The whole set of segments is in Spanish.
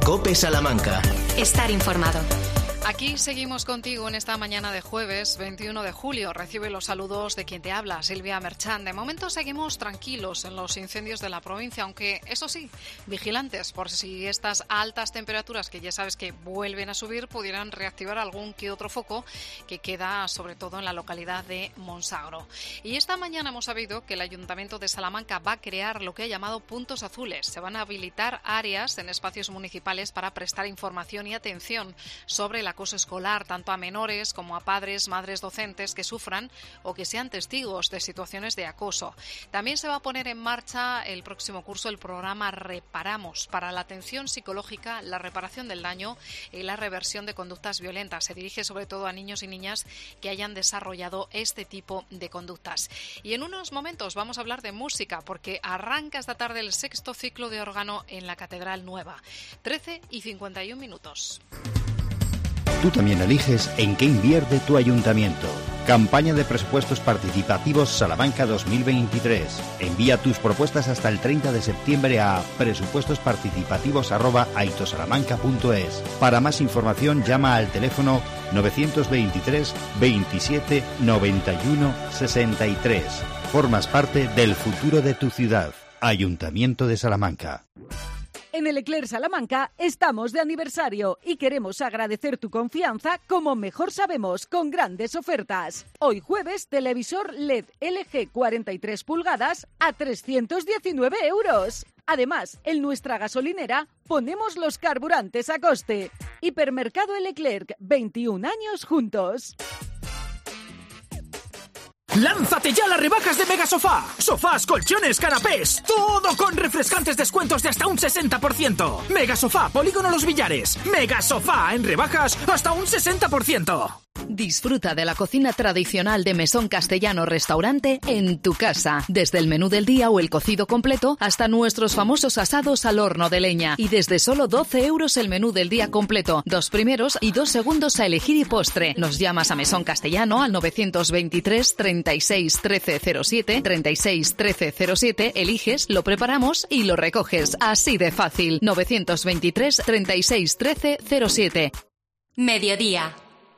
COPE Salamanca. Estar informado. Aquí seguimos contigo en esta mañana de jueves 21 de julio. Recibe los saludos de quien te habla, Silvia Merchán. De momento seguimos tranquilos en los incendios de la provincia, aunque eso sí, vigilantes por si estas altas temperaturas, que ya sabes que vuelven a subir, pudieran reactivar algún que otro foco que queda sobre todo en la localidad de Monsagro. Y esta mañana hemos sabido que el Ayuntamiento de Salamanca va a crear lo que ha llamado puntos azules. Se van a habilitar áreas en espacios municipales para prestar información y atención sobre el acoso escolar, tanto a menores como a padres, madres docentes que sufran o que sean testigos de situaciones de acoso. También se va a poner en marcha el próximo curso el programa Reparamos para la atención psicológica, la reparación del daño y la reversión de conductas violentas. Se dirige sobre todo a niños y niñas que hayan desarrollado este tipo de conductas. Y en unos momentos vamos a hablar de música porque arranca esta tarde el 6º ciclo de órgano en la Catedral Nueva. 13:51. Tú también eliges en qué invierte tu ayuntamiento. Campaña de presupuestos participativos Salamanca 2023. Envía tus propuestas hasta el 30 de septiembre a presupuestosparticipativos@aitosalamanca.es. Para más información llama al teléfono 923 27 91 63. Formas parte del futuro de tu ciudad. Ayuntamiento de Salamanca. En el Leclerc Salamanca estamos de aniversario y queremos agradecer tu confianza como mejor sabemos, con grandes ofertas. Hoy jueves, televisor LED LG 43 pulgadas a 319 €. Además, en nuestra gasolinera ponemos los carburantes a coste. Hipermercado El Leclerc, 21 años juntos. ¡Lánzate ya a las rebajas de Megasofá! Sofás, colchones, canapés, todo con refrescantes descuentos de hasta un 60%. Megasofá, Polígono Los Villares. Megasofá, en rebajas hasta un 60%. Disfruta de la cocina tradicional de Mesón Castellano Restaurante en tu casa. Desde el menú del día o el cocido completo hasta nuestros famosos asados al horno de leña. Y desde solo 12 € el menú del día completo. 2 primeros y 2 segundos a elegir y postre. Nos llamas a Mesón Castellano al 923 36 13 07, 36 13 07, eliges, lo preparamos y lo recoges. Así de fácil. 923 36 13 07. Mediodía.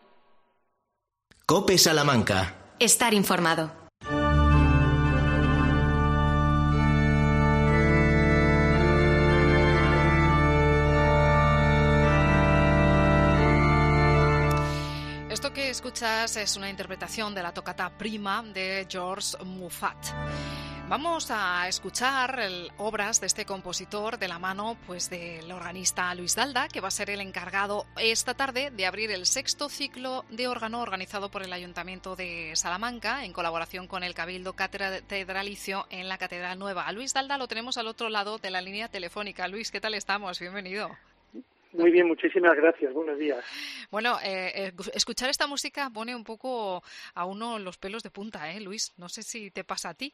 COPE Salamanca. Estar informado. Esto que escuchas es una interpretación de la tocata prima de Georges Muffat. Vamos a escuchar obras de este compositor de la mano del organista Luis Dalda, que va a ser el encargado esta tarde de abrir el 6º ciclo de órgano organizado por el Ayuntamiento de Salamanca en colaboración con el Cabildo Catedralicio en la Catedral Nueva. A Luis Dalda lo tenemos al otro lado de la línea telefónica. Luis, ¿qué tal estamos? Bienvenido. Muy bien, muchísimas gracias. Buenos días. Bueno, escuchar esta música pone un poco a uno los pelos de punta, Luis? No sé si te pasa a ti.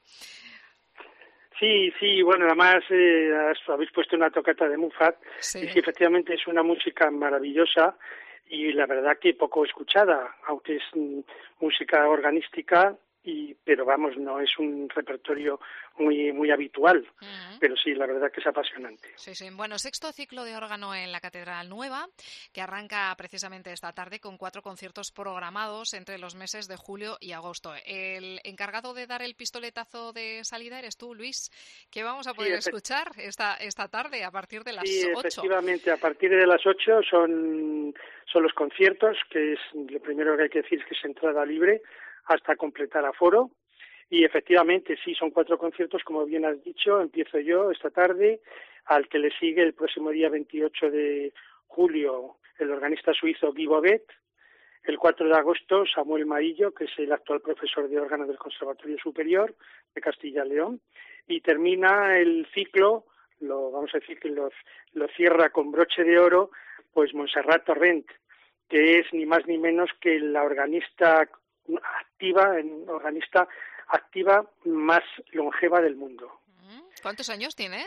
Sí, bueno, además habéis puesto una tocata de Muffat, sí. Y sí, efectivamente es una música maravillosa y la verdad que poco escuchada, aunque es música organística, pero vamos, no es un repertorio muy habitual, pero sí, la verdad que es apasionante. Sí. Bueno, 6º ciclo de órgano en la Catedral Nueva, que arranca precisamente esta tarde con 4 conciertos programados entre los meses de julio y agosto. El encargado de dar el pistoletazo de salida eres tú, Luis. ¿Qué vamos a poder escuchar esta tarde a partir de las 8? Sí, efectivamente, a partir de las 8 son los conciertos, que es lo primero que hay que decir es que es entrada libre hasta completar aforo. Y efectivamente, sí, son 4 conciertos, como bien has dicho. Empiezo yo esta tarde, al que le sigue el próximo día 28 de julio el organista suizo Guy Bobet. El 4 de agosto Samuel Maillo, que es el actual profesor de órgano del Conservatorio Superior de Castilla y León. Y termina el ciclo, vamos a decir que lo cierra con broche de oro, pues Montserrat Torrent, que es ni más ni menos que la organista activa más longeva del mundo. ¿Cuántos años tiene?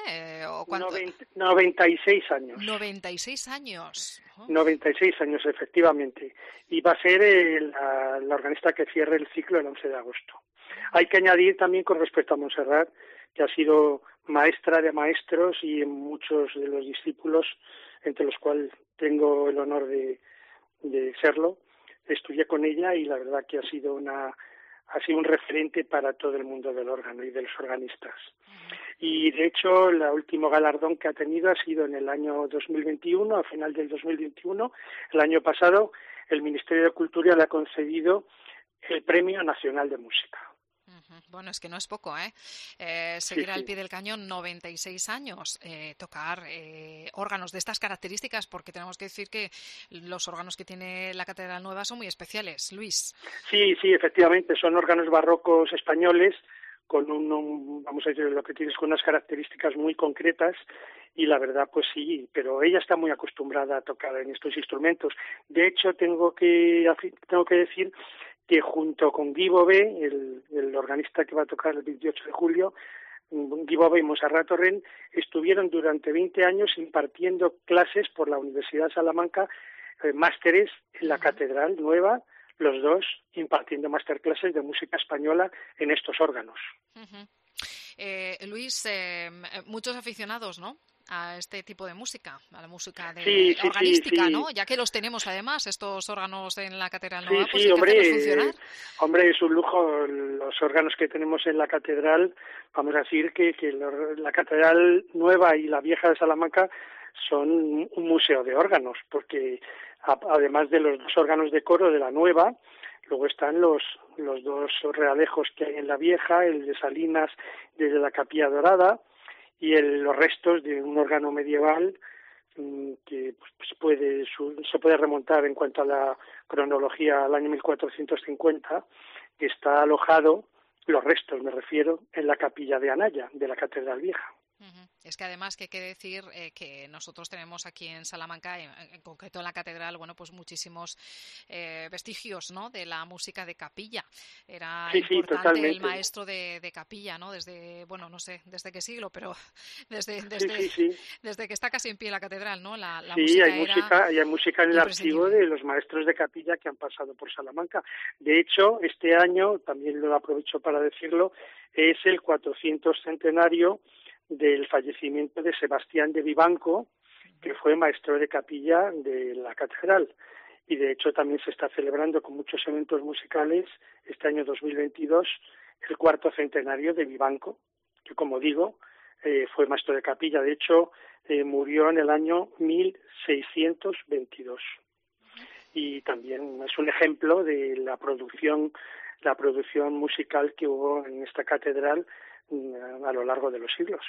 96 años. 96 años. 96 años, efectivamente. Y va a ser la organista que cierre el ciclo el 11 de agosto. Hay que añadir también con respecto a Montserrat que ha sido maestra de maestros y en muchos de los discípulos, entre los cuales tengo el honor de serlo. Estudié con ella y la verdad que ha sido un referente para todo el mundo del órgano y de los organistas. Y de hecho, el último galardón que ha tenido ha sido en el año 2021, a final del 2021. El año pasado, el Ministerio de Cultura le ha concedido el Premio Nacional de Música. Bueno, es que no es poco, seguir al pie del cañón 96 años, tocar órganos de estas características, porque tenemos que decir que los órganos que tiene la Catedral Nueva son muy especiales, Luis. Sí, efectivamente, son órganos barrocos españoles con vamos a decir, lo que tienes, con unas características muy concretas, y la verdad, pues sí, pero ella está muy acostumbrada a tocar en estos instrumentos. De hecho, tengo que decir que junto con Guy Bové, el organista que va a tocar el 28 de julio, Guy Bové y Montserrat Torrent, estuvieron durante 20 años impartiendo clases por la Universidad de Salamanca, másteres en la Catedral Nueva, los dos impartiendo masterclasses de música española en estos órganos. Luis, muchos aficionados, ¿no?, a este tipo de música, a la música organística, sí. ¿no? Ya que los tenemos además, estos órganos en la Catedral Nueva, pues sí, hay que hacerlos funcionar. Hombre, es un lujo los órganos que tenemos en la Catedral. Vamos a decir que la Catedral Nueva y la Vieja de Salamanca son un museo de órganos, porque además de los dos órganos de coro de la Nueva, luego están los dos realejos que hay en la Vieja, el de Salinas desde la Capilla Dorada, y los restos de un órgano medieval que se puede remontar en cuanto a la cronología al año 1450, que está alojado, los restos me refiero, en la capilla de Anaya, de la Catedral Vieja. Es que además que hay que decir que nosotros tenemos aquí en Salamanca, en concreto en la catedral, bueno, pues muchísimos vestigios, ¿no?, de la música de capilla. Era importante totalmente. El maestro de capilla, ¿no?, desde, bueno, no sé desde qué siglo, pero desde que está casi en pie la catedral, ¿no? La música hay música en el archivo de los maestros de capilla que han pasado por Salamanca. De hecho, este año, también lo aprovecho para decirlo, es el 400 centenario del fallecimiento de Sebastián de Vivanco, que fue maestro de capilla de la catedral. Y de hecho también se está celebrando con muchos eventos musicales este año 2022 el 4º centenario de Vivanco, que como digo, fue maestro de capilla. De hecho, murió en el año 1622. Y también es un ejemplo de la producción musical que hubo en esta catedral a lo largo de los siglos.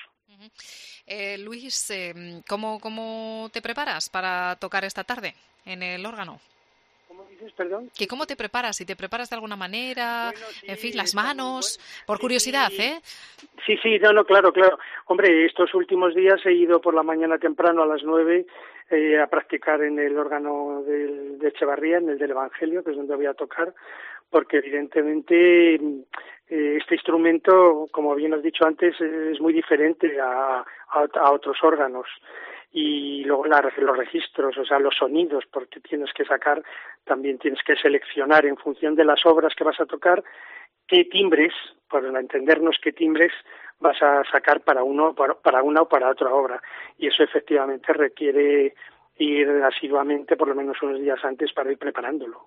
Luis, ¿cómo te preparas para tocar esta tarde en el órgano? ¿Cómo dices, perdón? ¿Que cómo te preparas? Si te preparas de alguna manera, bueno, sí, en fin, las manos, por curiosidad, ¿eh? Sí, claro. Hombre, estos últimos días he ido por la mañana temprano a las 9 a practicar en el órgano de Echevarría, en el del Evangelio, que es donde voy a tocar, porque evidentemente este instrumento, como bien has dicho antes, es muy diferente a otros órganos. Y luego los registros, o sea, los sonidos, porque tienes que también tienes que seleccionar en función de las obras que vas a tocar, qué timbres, para entendernos qué timbres vas a sacar para una o para otra obra. Y eso efectivamente requiere ir asiduamente, por lo menos unos días antes, para ir preparándolo.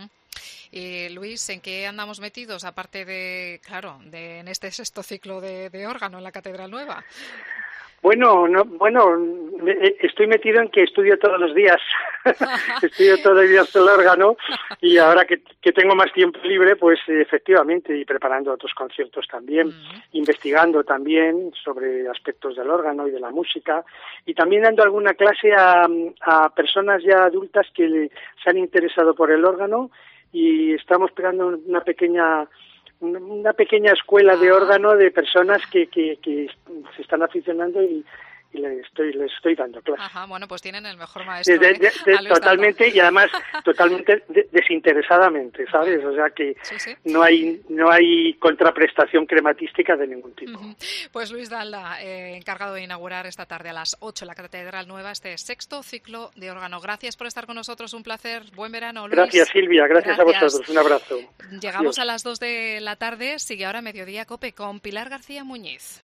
Luis, ¿en qué andamos metidos, aparte en este 6º ciclo de órgano en la Catedral Nueva? Estoy metido en que estudio todos los días. Estudio todos los días el órgano, y ahora que tengo más tiempo libre, pues efectivamente, y preparando otros conciertos también, investigando también sobre aspectos del órgano y de la música, y también dando alguna clase a personas ya adultas que se han interesado por el órgano, y estamos creando una pequeña escuela de órgano de personas que se están aficionando y les estoy dando clases. Ajá, bueno, pues tienen el mejor maestro. Totalmente, y además totalmente desinteresadamente, ¿sabes? O sea que sí. No hay contraprestación crematística de ningún tipo. Pues Luis Dalda, encargado de inaugurar esta tarde a las 8 en la Catedral Nueva este 6º ciclo de órgano. Gracias por estar con nosotros, un placer. Buen verano, Luis. Gracias, Silvia, gracias a vosotros. Un abrazo. Llegamos a las 2 de la tarde, sigue ahora Mediodía COPE con Pilar García Muñiz.